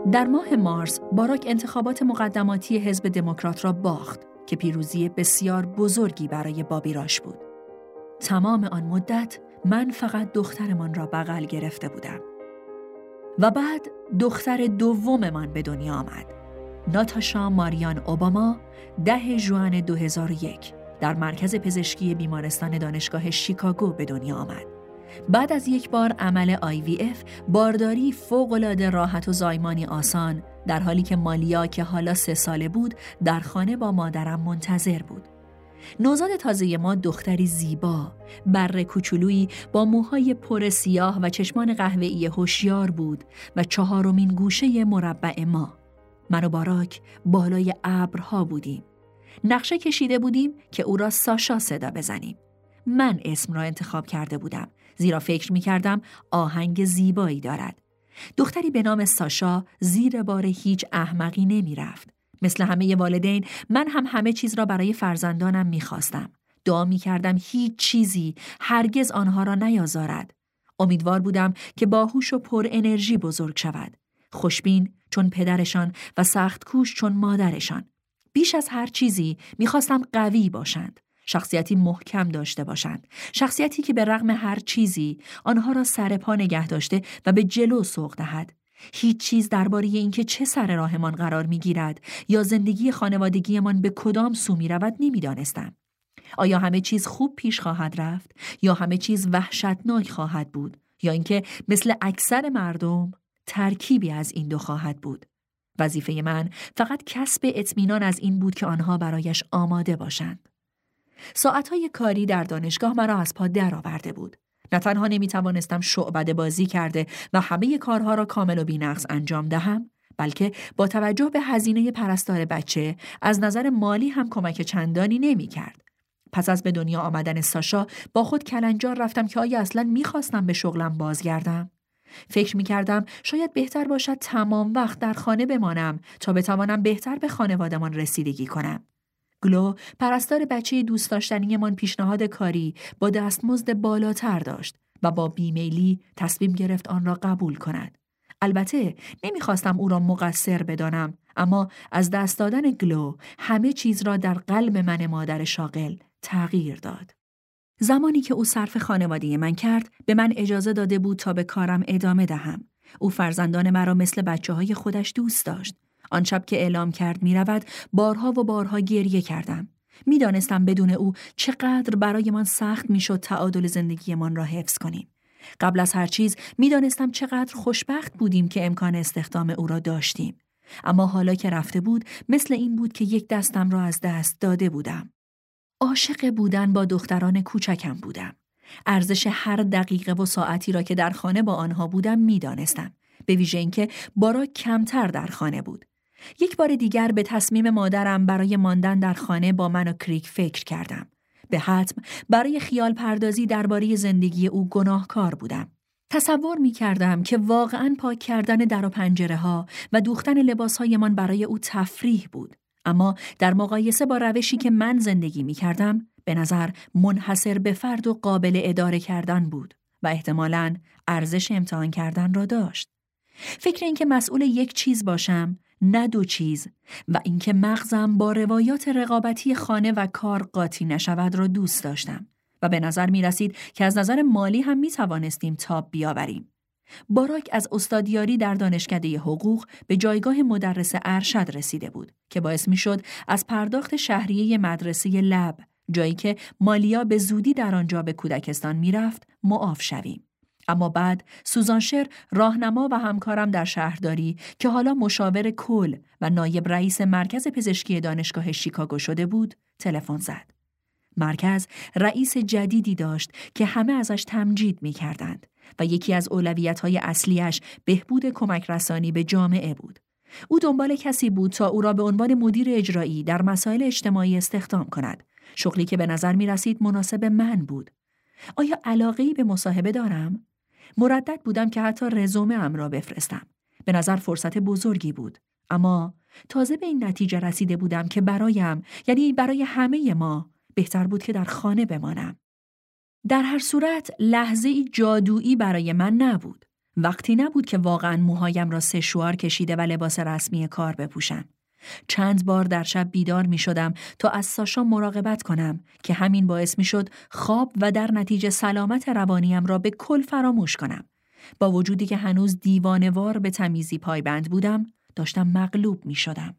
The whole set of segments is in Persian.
در ماه مارس باراک انتخابات مقدماتی حزب دموکرات را باخت که پیروزی بسیار بزرگی برای بابی راش بود. تمام آن مدت من فقط دخترمان را بغل گرفته بودم. و بعد دختر دوممان به دنیا آمد. ناتاشا ماریان اوباما 10 ژوئن 2001 در مرکز پزشکی بیمارستان دانشگاه شیکاگو به دنیا آمد. بعد از یک بار عمل IVF، بارداری فوق‌العاده راحت و زایمانی آسان، در حالی که مالیا که حالا 3 ساله بود در خانه با مادرم منتظر بود. نوزاد تازه ما دختری زیبا، بره کوچولویی با موهای پر سیاه و چشمان قهوه‌ای هوشیار بود و 4مین گوشه مربع ما. من و باراک بالای ابرها بودیم. نقشه کشیده بودیم که او را ساشا صدا بزنیم. من اسم را انتخاب کرده بودم، زیرا فکر می کردم آهنگ زیبایی دارد. دختری به نام ساشا زیر بار هیچ احمقی نمی رفت. مثل همه والدین من هم همه چیز را برای فرزندانم می خواستم. دعا می کردم هیچ چیزی هرگز آنها را نیازارد. امیدوار بودم که باهوش و پر انرژی بزرگ شود. خوشبین چون پدرشان و سخت کوش چون مادرشان. بیش از هر چیزی می خواستم قوی باشند. شخصیتی محکم داشته باشند. شخصیتی که به رغم هر چیزی آنها را سر پا نگه داشته و به جلو سوق دهد. هیچ چیز درباره اینکه چه سر راهمان قرار می‌گیرد یا زندگی خانوادگیمان به کدام سو می‌رود نمی‌دانستم. آیا همه چیز خوب پیش خواهد رفت یا همه چیز وحشتناک خواهد بود یا اینکه مثل اکثر مردم ترکیبی از این دو خواهد بود؟ وظیفه من فقط کسب اطمینان از این بود که آنها برایش آماده باشند. ساعتهای کاری در دانشگاه مرا از پا درآورده بود. نه تنها نمیتوانستم شعبده بازی کرده و همه کارها را کامل و بی‌نقص انجام دهم، بلکه با توجه به هزینه پرستار بچه از نظر مالی هم کمک چندانی نمی‌کرد. پس از به دنیا آمدن ساشا با خود کلنجار رفتم که آیا اصلاً می‌خواستم به شغلم بازگردم. فکر می‌کردم شاید بهتر باشد تمام وقت در خانه بمانم تا بتوانم بهتر به خانواده‌مان رسیدگی کنم. گلو، پرستار بچه دوست داشتنیمان، پیشنهاد کاری با دستمزد بالاتر داشت و با بیمیلی تصمیم گرفت آن را قبول کند. البته نمیخواستم او را مقصر بدانم، اما از دست دادن گلو همه چیز را در قلب من مادر شاغل تغییر داد. زمانی که او صرف خانواده من کرد، به من اجازه داده بود تا به کارم ادامه دهم. او فرزندان مرا مثل بچه‌های خودش دوست داشت. آن شب که اعلام کرد می رود، بارها و بارها گریه کردم. می دانستم بدون او چقدر برای من سخت می شد تعادل زندگیمان را حفظ کنیم. قبل از هر چیز می دانستم چقدر خوشبخت بودیم که امکان استخدام او را داشتیم. اما حالا که رفته بود، مثل این بود که یک دستم را از دست داده بودم. عاشق بودن با دختران کوچکم بودم. ارزش هر دقیقه و ساعتی را که در خانه با آنها بودم می دانستم. به ویژه اینکه باراک کمتر در خانه بود. یک بار دیگر به تصمیم مادرم برای ماندن در خانه با من و کریک فکر کردم. به حتم برای خیال پردازی درباره زندگی او گناهکار بودم. تصور می کردم که واقعاً پاک کردن در و پنجره ها و دوختن لباس هایمان برای او تفریح بود. اما در مقایسه با روشی که من زندگی می کردم، به نظر منحصر به فرد و قابل اداره کردن بود و احتمالاً ارزش امتحان کردن را داشت. فکر این که مسئول یک چیز باشم، نه 2 چیز، و اینکه مغزم با روایات رقابتی خانه و کار قاطی نشود را دوست داشتم و به نظر می رسید که از نظر مالی هم می توانستیم تاب بیاوریم. باراک از استادیاری در دانشکده حقوق به جایگاه مدرس ارشد رسیده بود که باعث می شد از پرداخت شهریه مدرسه لب، جایی که مالیا به زودی در آنجا به کودکستان می رفت، معاف شویم. اما بعد سوزانشر، راهنما و همکارم در شهرداری که حالا مشاور کل و نایب رئیس مرکز پزشکی دانشگاه شیکاگو شده بود، تلفن زد. مرکز رئیس جدیدی داشت که همه ازش تمجید می کردند و یکی از اولویت‌های اصلیش بهبود کمک رسانی به جامعه بود. او دنبال کسی بود تا او را به عنوان مدیر اجرایی در مسائل اجتماعی استخدام کند، شغلی که به نظر می رسید مناسب من بود. آیا علاقه‌ای به مصاحبه دارم؟ مردد بودم که حتی رزومه‌ام را بفرستم. به نظر فرصت بزرگی بود. اما تازه به این نتیجه رسیده بودم که برایم، یعنی برای همه ما، بهتر بود که در خانه بمانم. در هر صورت لحظه‌ای جادویی برای من نبود. وقتی نبود که واقعاً موهایم را سشوار کشیده و لباس رسمی کار بپوشم. چند بار در شب بیدار می شدم تا از ساشا مراقبت کنم که همین باعث می شد خواب و در نتیجه سلامت روانیم را به کل فراموش کنم. با وجودی که هنوز دیوانه‌وار به تمیزی پایبند بودم، داشتم مغلوب می شدم.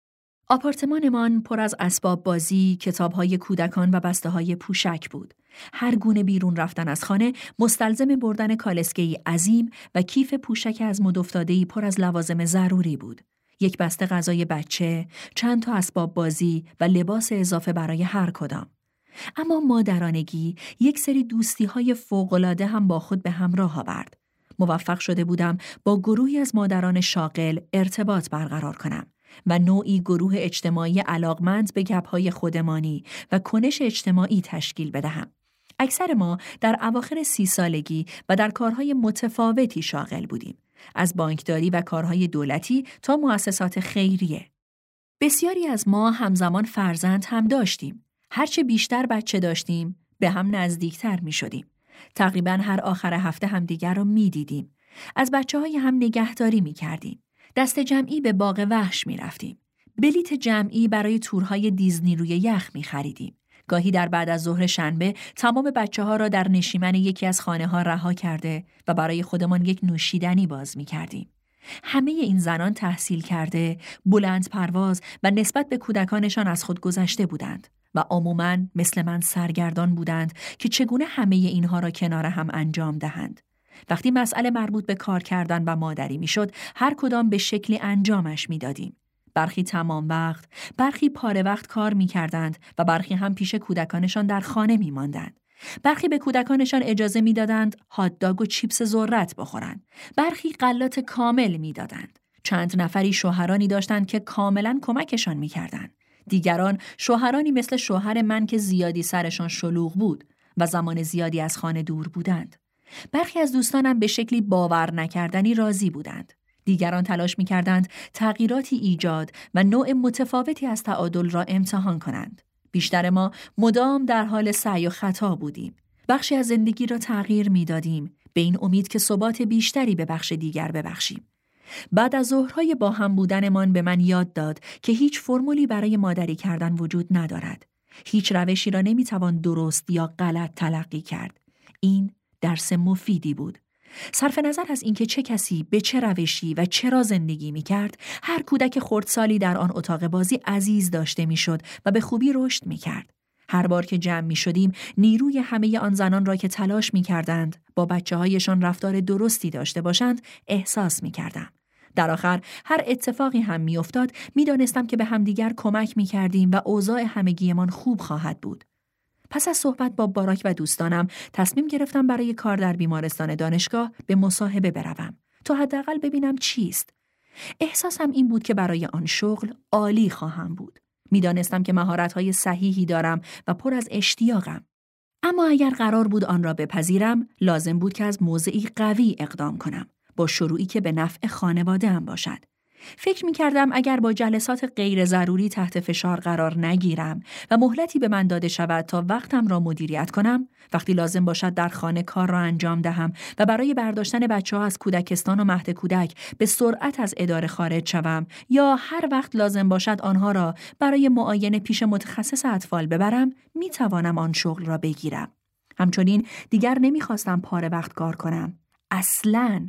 آپارتمانمان پر از اسباب بازی، کتاب‌های کودکان و بسته‌های پوشک بود. هر گونه بیرون رفتن از خانه مستلزم بردن کالسکه‌ای عظیم و کیف پوشک از مد افتاده‌ای پر از لوازم ضروری بود. یک بسته غذای بچه، چند تا اسباب بازی و لباس اضافه برای هر کدام. اما مادرانگی یک سری دوستی‌های فوق‌العاده هم با خود به همراه آورد. موفق شده بودم با گروهی از مادران شاغل ارتباط برقرار کنم و نوعی گروه اجتماعی علاقمند به گپ‌های خودمانی و کنش اجتماعی تشکیل بدهم. اکثر ما در اواخر 30 سالگی و در کارهای متفاوتی شاغل بودیم، از بانکداری و کارهای دولتی تا مؤسسات خیریه. بسیاری از ما همزمان فرزند هم داشتیم. هرچه بیشتر بچه داشتیم، به هم نزدیکتر می شدیم. تقریباً هر آخر هفته همدیگر رو می دیدیم. از بچه‌های هم نگهداری می کردیم. دست جمعی به باغ وحش می رفتیم. بلیت جمعی برای تورهای دیزنی روی یخ می خریدیم. گاهی در بعد از ظهر شنبه تمام بچه‌ها را در نشیمن یکی از خانه‌ها رها کرده و برای خودمان یک نوشیدنی باز می کردیم. همه این زنان تحصیل کرده، بلند پرواز و نسبت به کودکانشان از خود گذشته بودند و عموماً مثل من سرگردان بودند که چگونه همه اینها را کنار هم انجام دهند. وقتی مسئله مربوط به کار کردن و مادری میشد، هر کدام به شکلی انجامش میدادیم. برخی تمام وقت، برخی پاره وقت کار میکردند و برخی هم پیش کودکانشان در خانه میماندند. برخی به کودکانشان اجازه میدادند هات داگ و چیپس ذرت بخورند. برخی غلات کامل میدادند. چند نفری شوهرانی داشتند که کاملا کمکشان میکردند. دیگران شوهرانی مثل شوهر من که زیادی سرشان شلوغ بود و زمان زیادی از خانه دور بودند. برخی از دوستانم به شکلی باور نکردنی راضی بودند. دیگران تلاش می‌کردند تغییراتی ایجاد و نوع متفاوتی از تعادل را امتحان کنند. بیشتر ما مدام در حال سعی و خطا بودیم. بخشی از زندگی را تغییر می‌دادیم به این امید که ثبات بیشتری به بخش دیگر ببخشیم. بعد از ظهرهای با هم بودنمان به من یاد داد که هیچ فرمولی برای مادری کردن وجود ندارد. هیچ روشی را نمی‌توان درست یا غلط تلقی کرد. این درس مفیدی بود. صرف نظر از اینکه چه کسی به چه روشی و چرا زندگی می‌کرد، هر کودک خردسالی در آن اتاق بازی عزیز داشته می‌شد و به خوبی رشد می‌کرد. هر بار که جمع می‌شدیم، نیروی همه آن زنان را که تلاش می‌کردند با بچه‌هایشان رفتار درستی داشته باشند، احساس می‌کردم. در آخر هر اتفاقی هم می‌افتاد، می‌دانستم که به همدیگر کمک می‌کردیم و اوضاع همگیمان خوب خواهد بود. پس از صحبت با باراک و دوستانم تصمیم گرفتم برای کار در بیمارستان دانشگاه به مصاحبه بروم تا حداقل ببینم چیست. احساسم این بود که برای آن شغل عالی خواهم بود. میدانستم که مهارت‌های صحیحی دارم و پر از اشتیاقم. اما اگر قرار بود آن را بپذیرم، لازم بود که از موضعی قوی اقدام کنم، با شروعی که به نفع خانواده‌ام باشد. فکر می‌کردم اگر با جلسات غیر ضروری تحت فشار قرار نگیرم و مهلتی به من داده شود تا وقتم را مدیریت کنم، وقتی لازم باشد در خانه کار را انجام دهم و برای برداشتن بچه‌ها از کودکستان و مهد کودک به سرعت از اداره خارج شوم یا هر وقت لازم باشد آنها را برای معاینه پیش متخصص اطفال ببرم، می‌توانم آن شغل را بگیرم. همچنین دیگر نمی‌خواستم پاره وقت کار کنم. اصلاً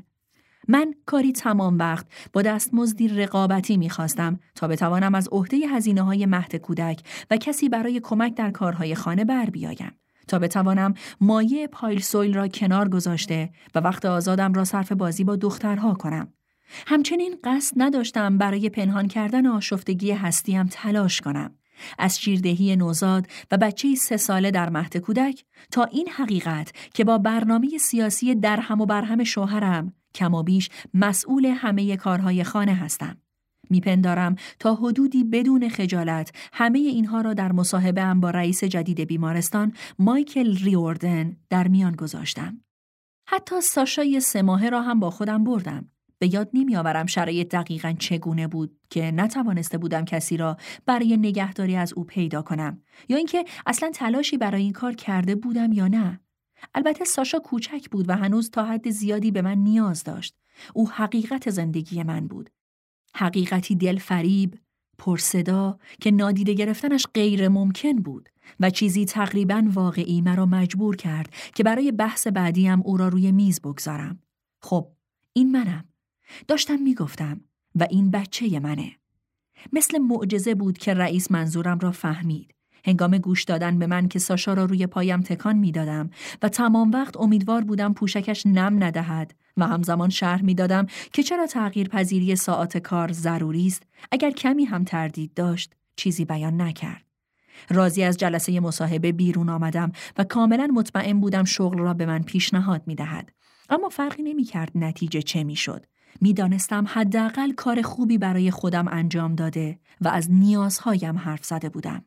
من کاری تمام وقت با دستمزدی رقابتی می‌خواستم تا بتوانم از عهده هزینه‌های مهد کودک و کسی برای کمک در کارهای خانه بر بیایم، تا بتوانم مایه پایل سویل را کنار گذاشته و وقت آزادم را صرف بازی با دخترها کنم. همچنین قصد نداشتم برای پنهان کردن آشفتگی هستیم تلاش کنم. از شیردهی نوزاد و بچه‌ای 3 ساله در مهد کودک تا این حقیقت که با برنامه سیاسی درهم و برهم شوهرم کم و بیش مسئول همه کارهای خانه هستم. میپندارم تا حدودی بدون خجالت همه اینها را در مصاحبه‌ام با رئیس جدید بیمارستان مایکل ریوردن در میان گذاشتم. حتی ساشای 3 ماهه را هم با خودم بردم. به یاد نمی‌آورم شرایط دقیقاً چگونه بود که نتوانسته بودم کسی را برای نگهداری از او پیدا کنم یا اینکه اصلاً تلاشی برای این کار کرده بودم یا نه. البته ساشا کوچک بود و هنوز تا حد زیادی به من نیاز داشت. او حقیقت زندگی من بود. حقیقتی دلفریب، پرصدا که نادیده گرفتنش غیر ممکن بود و چیزی تقریباً واقعی مرا مجبور کرد که برای بحث بعدیم او را روی میز بگذارم. خب، این منم. داشتم میگفتم و این بچه منه. مثل معجزه بود که رئیس منظورم را فهمید. هنگام گوش دادن به من که ساشا را روی پایم تکان میدادم و تمام وقت امیدوار بودم پوشکش نم ندهد و همزمان شرح میدادم که چرا تغییر پذیری ساعات کار ضروری است، اگر کمی هم تردید داشت چیزی بیان نکرد. راضی از جلسه مصاحبه بیرون آمدم و کاملا مطمئن بودم شغل را به من پیشنهاد میدهد. اما فرقی نمی‌کرد نتیجه چه میشد. میدانستم حداقل کار خوبی برای خودم انجام داده و از نیازهایم حرف زده بودم.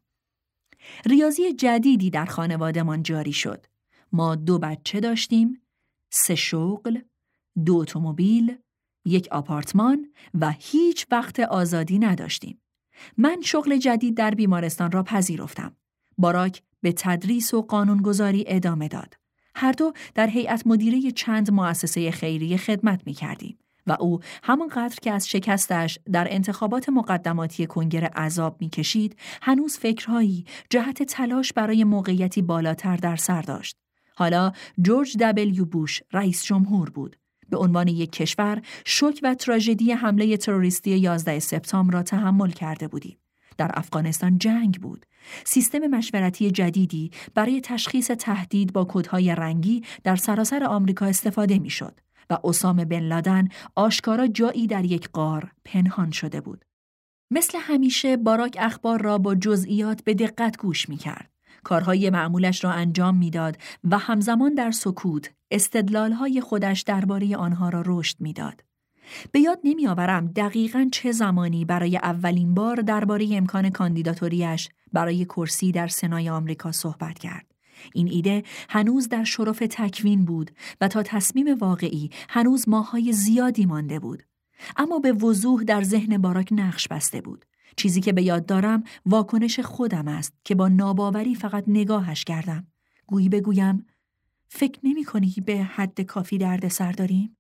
ریاضی جدیدی در خانواده‌مان جاری شد. ما 2 بچه داشتیم، 3 شغل، 2 اتومبیل، 1 آپارتمان و هیچ وقت آزادی نداشتیم. من شغل جدید در بیمارستان را پذیرفتم. باراک به تدریس و قانونگذاری ادامه داد. هر دو در هیئت مدیره چند مؤسسه خیریه خدمت می‌کردیم و او همانقدر که از شکستش در انتخابات مقدماتی کنگره عذاب می‌کشید، هنوز فکرهایی جهت تلاش برای موقعیتی بالاتر در سر داشت. حالا جورج دبلیو بوش رئیس جمهور بود. به عنوان یک کشور شوک و تراژدی حمله تروریستی 11 سپتامبر را تحمل کرده بودیم. در افغانستان جنگ بود. سیستم مشورتی جدیدی برای تشخیص تهدید با کدهای رنگی در سراسر آمریکا استفاده می‌شد و اسامه بن لادن آشکارا جایی در یک غار پنهان شده بود. مثل همیشه باراک اخبار را با جزئیات به دقت گوش می‌کرد. کارهای معمولش را انجام می‌داد و همزمان در سکوت استدلال‌های خودش درباره آنها را رشد می‌داد. به یاد نمی‌آورم دقیقاً چه زمانی برای اولین بار درباره امکان کاندیداتوریش برای کرسی در سنای آمریکا صحبت کرد. این ایده هنوز در شرف تکوین بود و تا تصمیم واقعی هنوز ماه‌های زیادی مانده بود. اما به وضوح در ذهن باراک نقش بسته بود. چیزی که به یاد دارم واکنش خودم است که با ناباوری فقط نگاهش کردم. گویی بگویم فکر نمی‌کنی به حد کافی دردسر داریم؟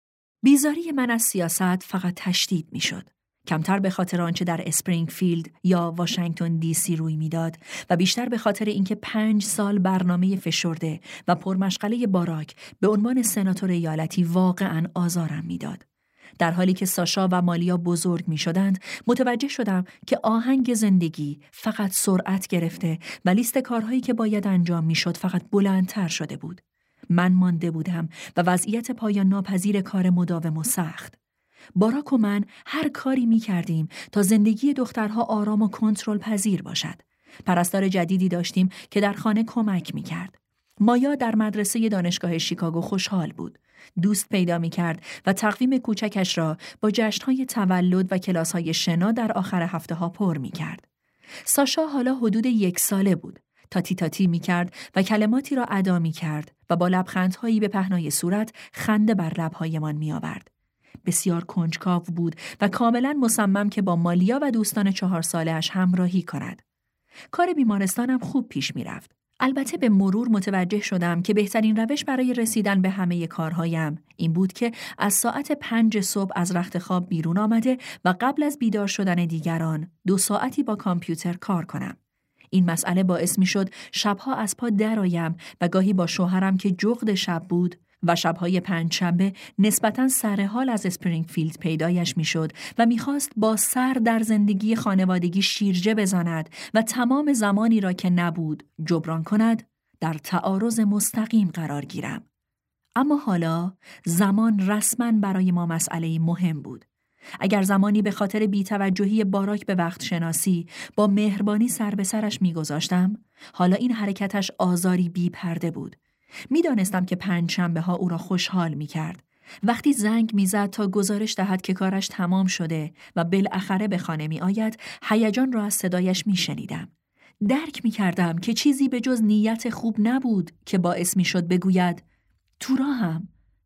بیزاری من از سیاست فقط تشدید می‌شد. کمتر به خاطر آنچه در اسپرینگفیلد یا واشنگتن دی سی روی میداد و بیشتر به خاطر اینکه 5 سال برنامه فشرده و پرمشغله باراک به عنوان سناتور ایالتی واقعاً آزارم میداد. در حالی که ساشا و مالیا بزرگ می شدند، متوجه شدم که آهنگ زندگی فقط سرعت گرفته و لیست کارهایی که باید انجام می شد فقط بلندتر شده بود. من مانده بودم و وضعیت پایان ناپذیر کار مداوم و سخت. باراک و من هر کاری می کردیم تا زندگی دخترها آرام و کنترل پذیر باشد. پرستار جدیدی داشتیم که در خانه کمک می کرد. مایا در مدرسه دانشگاه شیکاگو خوشحال بود. دوست پیدا می کرد و تقویم کوچکش را با جشن‌های تولد و کلاس‌های شنا در آخر هفته‌ها پر می کرد. ساشا حالا حدود 1 ساله بود. تاتی تاتی می کرد و کلماتی را ادا می کرد و با لبخندهایی به پهنای صورت خنده بر لب‌هایمان می آورد. بسیار کنجکاو بود و کاملا مصمم که با مالیا و دوستان 4 ساله‌اش همراهی کند. کار بیمارستانم خوب پیش می رفت. البته به مرور متوجه شدم که بهترین روش برای رسیدن به همه کارهایم این بود که از ساعت 5 صبح از رخت خواب بیرون آمده و قبل از بیدار شدن دیگران 2 ساعتی با کامپیوتر کار کنم. این مسئله باعث می شد شبها از پا درآیم و گاهی با شوهرم که جغد شب بود و شبهای 5 شنبه نسبتاً سرحال از اسپرینگفیلد پیدایش میشد و میخواست با سر در زندگی خانوادگی شیرجه بزند و تمام زمانی را که نبود جبران کند در تعارض مستقیم قرار گیرم. اما حالا زمان رسماً برای ما مسئله مهم بود. اگر زمانی به خاطر بی‌توجهی باراک به وقت شناسی با مهربانی سر به سرش میگذاشتم، حالا این حرکتش آزاری بی پرده بود. میدانستم که 5 شنبه ها او را خوشحال می کرد. وقتی زنگ می زد تا گزارش دهد که کارش تمام شده و بالاخره به خانه می آید، هیجان را از صدایش می شنیدم. درک می کردم که چیزی به جز نیت خوب نبود که باعث می شد بگوید تو راهم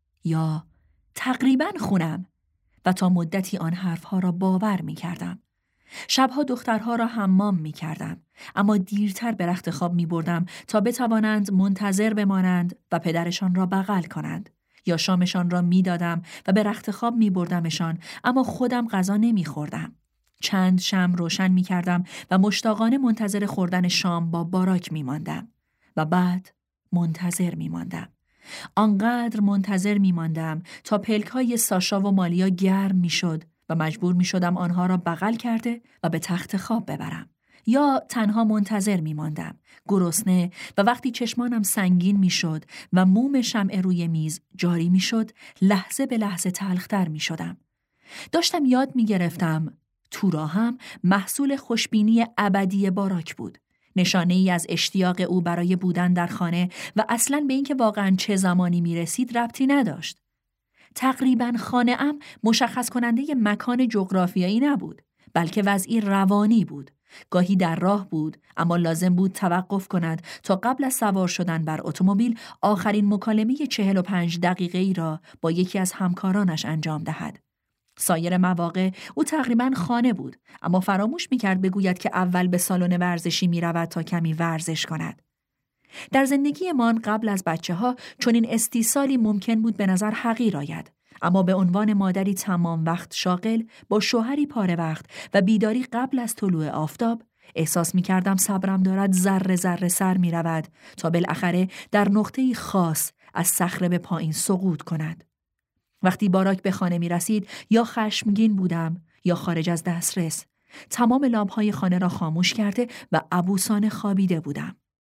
یا تقریباً خونم و تا مدتی آن حرفها را باور می کردم. شبها دخترها را حمام می کردم، اما دیرتر به رخت خواب می بردم تا بتوانند منتظر بمانند و پدرشان را بغل کنند. یا شامشان را می دادم و به رخت خواب می بردمشان، اما خودم غذا نمی خوردم. چند شمع روشن می کردم و مشتاقانه منتظر خوردن شام با باراک می ماندم. و بعد منتظر می ماندم. آنقدر منتظر می ماندم تا پلک‌های ساشا و مالیا گرم می شد و مجبور می شدم آنها را بغل کرده و به تخت خواب ببرم. یا تنها منتظر می ماندم، گرسنه، و وقتی چشمانم سنگین می شد و موم شمع روی میز جاری می شد، لحظه به لحظه تلختر می شدم. داشتم یاد می گرفتم تورا هم محصول خوشبینی ابدی باراک بود. نشانه ای از اشتیاق او برای بودن در خانه و اصلاً به اینکه واقعاً چه زمانی می رسید ربطی نداشت. تقریباً خانه‌ام مشخص کننده مکان جغرافیایی نبود، بلکه وضعی روانی بود. گاهی در راه بود، اما لازم بود توقف کند تا قبل از سوار شدن بر اتومبیل آخرین مکالمه 45 دقیقه‌ای را با یکی از همکارانش انجام دهد. سایر مواقع او تقریباً خانه بود، اما فراموش می‌کرد بگوید که اول به سالن ورزشی می‌رود تا کمی ورزش کند. در زندگیمان قبل از بچه‌ها چنین استیصالی ممکن بود به نظر حقیر آید، اما به عنوان مادری تمام وقت شاغل با شوهری پاره وقت و بیداری قبل از طلوع آفتاب احساس می‌کردم صبرم دارد ذره ذره سر می‌رود تا بالاخره در نقطه‌ای خاص از صخره به پایین سقوط کند. وقتی باراک به خانه می رسید یا خشمگین بودم یا خارج از دسترس. تمام لامپ‌های خانه را خاموش کرده و عبوسانه خوابیده بودم.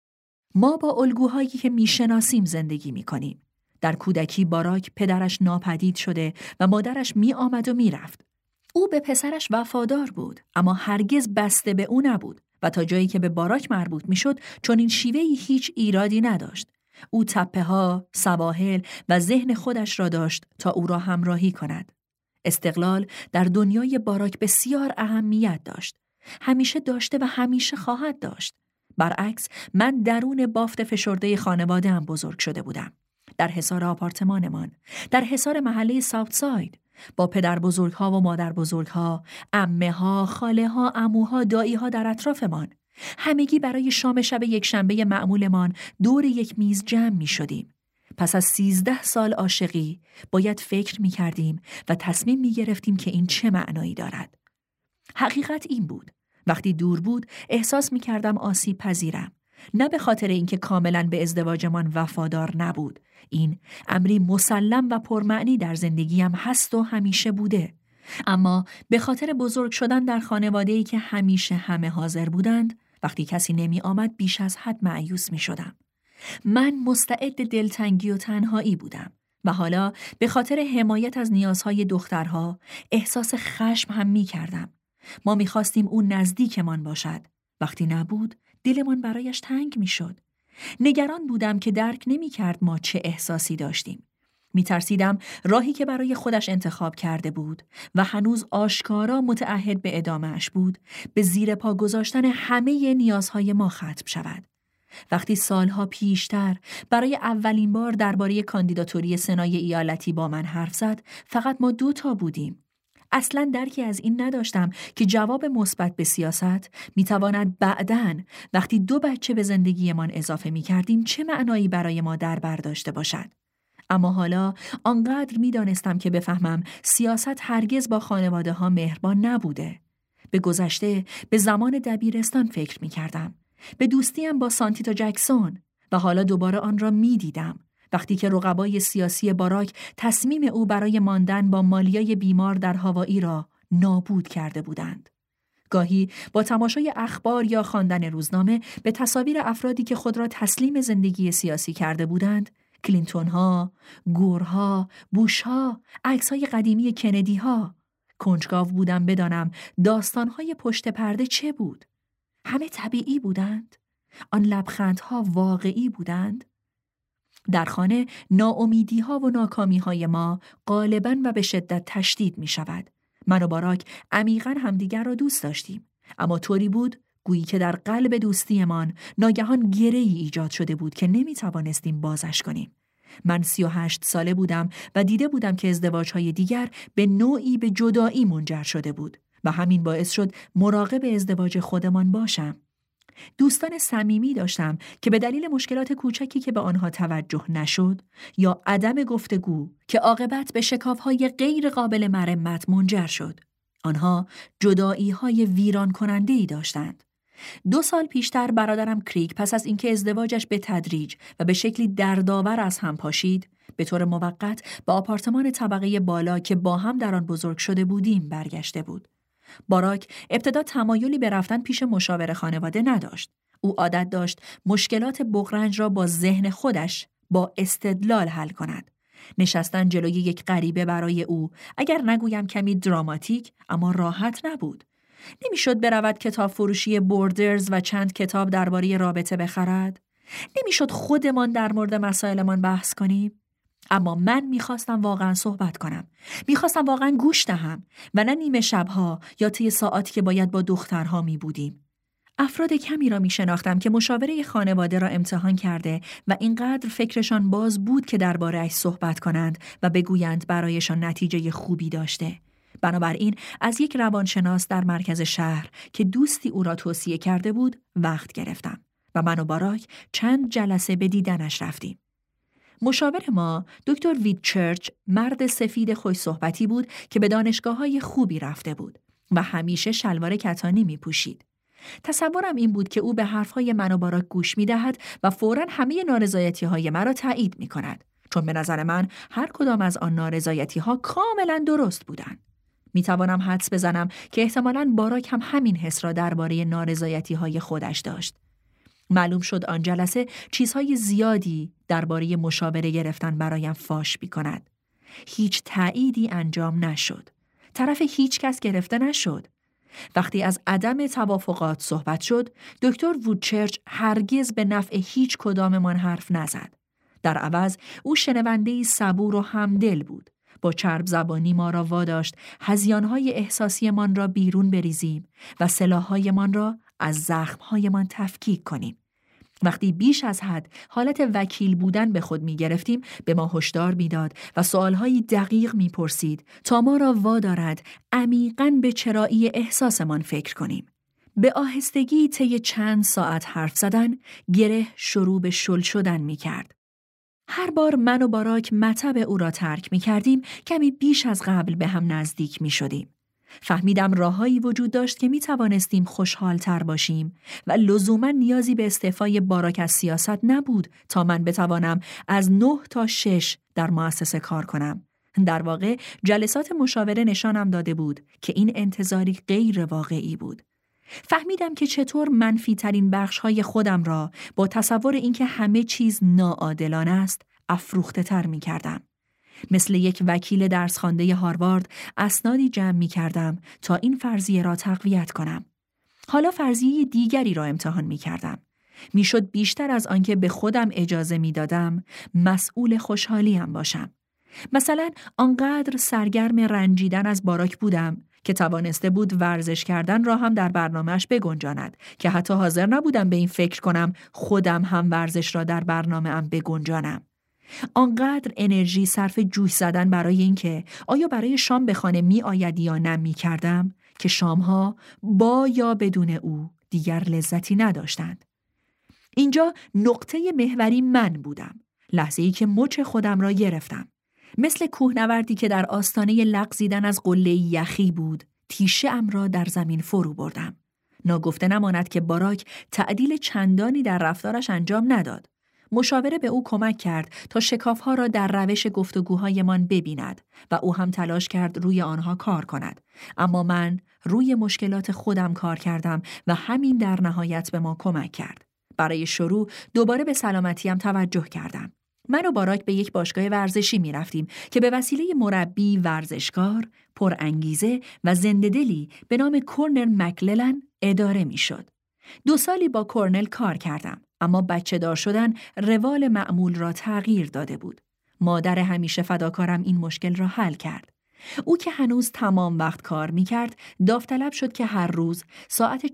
ما با الگوهایی که می شناسیم زندگی می کنیم. در کودکی باراک پدرش ناپدید شده و مادرش می آمد و می رفت. او به پسرش وفادار بود، اما هرگز بسته به او نبود و تا جایی که به باراک مربوط می شد چون این شیوهی هیچ ایرادی نداشت. او تپه‌ها، سواحل و ذهن خودش را داشت تا او را همراهی کند. استقلال در دنیای باراک بسیار اهمیت داشت. همیشه داشته و همیشه خواهد داشت. برعکس، من درون بافت فشرده خانواده‌ام بزرگ شده بودم. در حصار آپارتمانمان، در حصار محله ساوت ساید، با پدر بزرگها و مادر بزرگها، عمه‌ها، خاله‌ها، عموها، دایی‌ها در اطرافمان. همگی برای شام شب یک شنبه معمولمان دور یک میز جمع می شدیم. پس از 13 سال عاشقی باید فکر می کردیم و تصمیم می گرفتیم که این چه معنایی دارد. حقیقت این بود. وقتی دور بود احساس می کردم آسیب پذیرم. نه به خاطر اینکه کاملاً به ازدواجمان وفادار نبود. این امری مسلم و پرمعنی در زندگیم هست و همیشه بوده. اما به خاطر بزرگ شدن در خانواده‌ای که همیشه همه حاضر بودند، وقتی کسی نمی آمد بیش از حد مایوس می شدم. من مستعد دلتنگی و تنهایی بودم و حالا به خاطر حمایت از نیازهای دخترها احساس خشم هم می کردم. ما می خواستیم اون نزدیکمان باشد. وقتی نبود دلمان برایش تنگ می شد. نگران بودم که درک نمی کرد ما چه احساسی داشتیم. می ترسیدم راهی که برای خودش انتخاب کرده بود و هنوز آشکارا متعهد به ادامهش بود به زیر پا گذاشتن همه نیازهای ما ختم شود. وقتی سالها پیشتر برای اولین بار درباره کاندیداتوری سنای ایالتی با من حرف زد، فقط ما 2 بودیم. اصلاً درکی از این نداشتم که جواب مثبت به سیاست میتواند بعداً وقتی 2 بچه به زندگیمان اضافه میکردیم چه معنایی برای ما در بر داشته باشد. اما حالا آنقدر میدانستم که بفهمم سیاست هرگز با خانواده ها مهربان نبوده. به گذشته، به زمان دبیرستان فکر میکردم. به دوستیم با سانتیتا جکسون و حالا دوباره آن را میدیدم. وقتی که رقبای سیاسی باراک تصمیم او برای ماندن با مالیای بیمار در هاوایی را نابود کرده بودند. گاهی با تماشای اخبار یا خواندن روزنامه به تصاویر افرادی که خود را تسلیم زندگی سیاسی کرده بودند، کلینتون‌ها، گورها، بوش‌ها، عکس‌های قدیمی کندی‌ها، کنجکاو بودم بدانم داستان‌های پشت پرده چه بود. همه طبیعی بودند؟ آن لبخندها واقعی بودند؟ در خانه ناامیدی‌ها و ناکامی‌های ما غالباً و به شدت تشدید می‌شود. من و باراک عمیقاً همدیگر را دوست داشتیم، اما طوری بود گویی که در قلب دوستیمان ناگهان گره‌ای ایجاد شده بود که نمی‌توانستیم بازش کنیم. من 38 ساله بودم و دیده بودم که ازدواج‌های دیگر به نوعی به جدایی منجر شده بود. و همین باعث شد مراقب ازدواج خودمان باشم. دوستان صمیمی داشتم که به دلیل مشکلات کوچکی که به آنها توجه نشد یا عدم گفتگو که عاقبت به شکاف‌های غیر قابل مرمت منجر شد. آنها جدایی‌های ویران کننده‌ای داشتند. 2 سال پیشتر برادرم کریک پس از اینکه ازدواجش به تدریج و به شکلی دردآور از هم پاشید، به طور موقت به آپارتمان طبقه بالا که با هم در آن بزرگ شده بودیم برگشته بود. باراک ابتدا تمایلی به رفتن پیش مشاور خانواده نداشت. او عادت داشت مشکلات بغرنج را با ذهن خودش با استدلال حل کند. نشستن جلوی یک غریبه برای او، اگر نگویم کمی دراماتیک، اما راحت نبود. نمیشد برود کتاب فروشی بوردرز و چند کتاب درباره رابطه بخرد. نمیشد خودمان در مورد مسائلمان بحث کنیم. اما من میخواستم واقعا صحبت کنم. میخواستم واقعا گوش دهم و نه نیمه شبها یا طی ساعاتی که باید با دخترها میبودیم. افراد کمی را میشناختم که مشاوره خانواده را امتحان کرده و اینقدر فکرشان باز بود که درباره‌اش صحبت کنند و بگویند برایشان نتیجه خوبی داشته. بنابراین از یک روانشناس در مرکز شهر که دوستی او را توصیه کرده بود وقت گرفتم و من و باراک چند جلسه به دیدنش رفتیم. مشاور ما دکتر ویتچرچ مرد سفید خوش صحبتی بود که به دانشگاه‌های خوبی رفته بود و همیشه شلوار کتانی می پوشید. تصورم این بود که او به حرفهای من و باراک گوش می دهد و فوراً همه نارضایتی‌های مرا تایید می کند، چون به نظر من هر کدام از آن نارضایتی‌ها کاملاً درست بودند. می توانم حدس بزنم که احتمالاً باراک هم همین حس را درباره نارضایتی‌های خودش داشت. معلوم شد آن جلسه چیزهای زیادی درباره مشاوره گرفتن برایم فاش می‌کند. هیچ تأییدی انجام نشد. طرف هیچ کس گرفته نشد. وقتی از عدم توافقات صحبت شد، دکتر وودچرچ هرگز به نفع هیچ کداممان حرف نزد. در عوض او شنونده‌ای صبور و همدل بود. با چرب زبانی ما را واداشت هذیان‌های احساسیمان را بیرون بریزیم و سلاح‌هایمان را از زخم‌هایمان تفکیک کنیم. وقتی بیش از حد حالت وکیل بودن به خود می گرفتیم به ما هشدار می داد و سوالهایی دقیق می پرسید تا ما را وادارد عمیقاً به چرایی احساسمان فکر کنیم. به آهستگی طی چند ساعت حرف زدن گره شروع به شل شدن می کرد. هر بار من و باراک مطب او را ترک می کردیم کمی بیش از قبل به هم نزدیک می شدیم. فهمیدم راههایی وجود داشت که می توانستیم خوشحال تر باشیم و لزوما نیازی به استعفای باراک از سیاست نبود تا من بتوانم از 9 تا 6 در مؤسسه کار کنم. در واقع جلسات مشاوره نشانم داده بود که این انتظاری غیر واقعی بود. فهمیدم که چطور منفی ترین بخش های خودم را با تصور اینکه همه چیز ناعادلانه است افروخته تر می کردم. مثل یک وکیل درس خوانده هاروارد اسنادی جمع می کردم تا این فرضیه را تقویت کنم. حالا فرضیه دیگری را امتحان می کردم. می شد بیشتر از آنکه به خودم اجازه می دادم مسئول خوشحالیم باشم. مثلا آنقدر سرگرم رنجیدن از باراک بودم که توانسته بود ورزش کردن را هم در برنامه‌اش بگنجاند که حتی حاضر نبودم به این فکر کنم خودم هم ورزش را در برنامه‌ام بگنجانم. آنقدر انرژی صرف جوش زدن برای اینکه آیا برای شام به خانه می آید یا نه می کردم که شامها با یا بدون او دیگر لذتی نداشتند. اینجا نقطه محوری من بودم. لحظه‌ای که مچ خودم را گرفتم. مثل کوهنوردی که در آستانه لغزیدن از قله یخی بود، تیشه ام را در زمین فرو بردم. ناگفته نماند که باراک تعدیل چندانی در رفتارش انجام نداد. مشاوره به او کمک کرد تا شکاف‌ها را در روش گفتگوهایمان ببیند و او هم تلاش کرد روی آنها کار کند. اما من روی مشکلات خودم کار کردم و همین در نهایت به ما کمک کرد. برای شروع دوباره به سلامتیم توجه کردم. من و باراک به یک باشگاه ورزشی می رفتیم که به وسیله مربی ورزشکار، پرانگیزه و زنده‌دلی به نام کورنل مکللن اداره می شد. 2 سالی با کورنل کار کردم. اما بچه دار شدن روال معمول را تغییر داده بود. مادر همیشه فداکارم این مشکل را حل کرد. او که هنوز تمام وقت کار می کرد، داوطلب شد که هر روز ساعت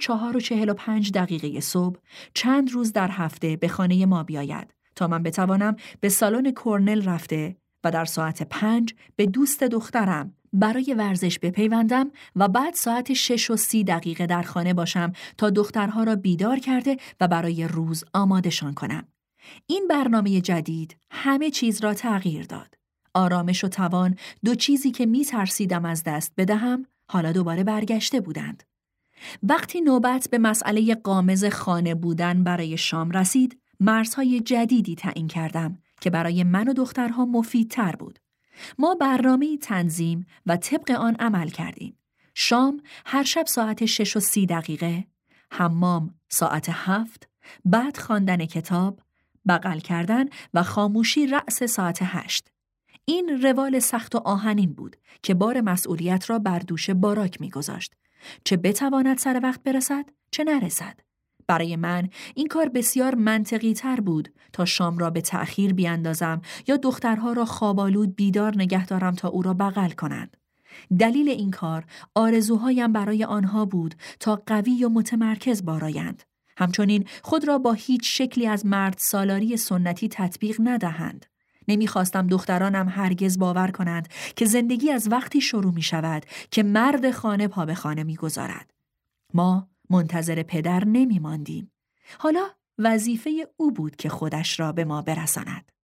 4:45 صبح چند روز در هفته به خانه ما بیاید تا من بتوانم به سالن کورنل رفته و در ساعت 5 به دوست دخترم برای ورزش بپیوندم و بعد ساعت 6:30 در خانه باشم تا دخترها را بیدار کرده و برای روز آمادشان کنم. این برنامه جدید همه چیز را تغییر داد. آرامش و توان، 2 چیزی که می ترسیدم از دست بدهم، حالا دوباره برگشته بودند. وقتی نوبت به مسئله غامض خانه بودن برای شام رسید، مرزهای جدیدی تعیین کردم که برای من و دخترها مفیدتر بود. ما برنامه‌ای تنظیم و طبق آن عمل کردیم. شام هر شب ساعت 6:30، حمام ساعت 7، بعد خواندن کتاب، بغل کردن و خاموشی رأس ساعت 8. این روال سخت و آهنین بود که بار مسئولیت را بر دوش باراک می‌گذاشت. چه بتواند سر وقت برسد، چه نرسد. برای من این کار بسیار منطقی تر بود تا شام را به تأخیر بیاندازم یا دخترها را خوابالود بیدار نگه دارم تا او را بغل کنند. دلیل این کار آرزوهایم برای آنها بود تا قوی و متمرکز بارایند. همچنین خود را با هیچ شکلی از مرد سالاری سنتی تطبیق ندهند. نمیخواستم دخترانم هرگز باور کنند که زندگی از وقتی شروع می شود که مرد خانه پا به خانه می گذارد. ما منتظر پدر نمی ماندیم. حالا وظیفه او بود که خودش را به ما برساند.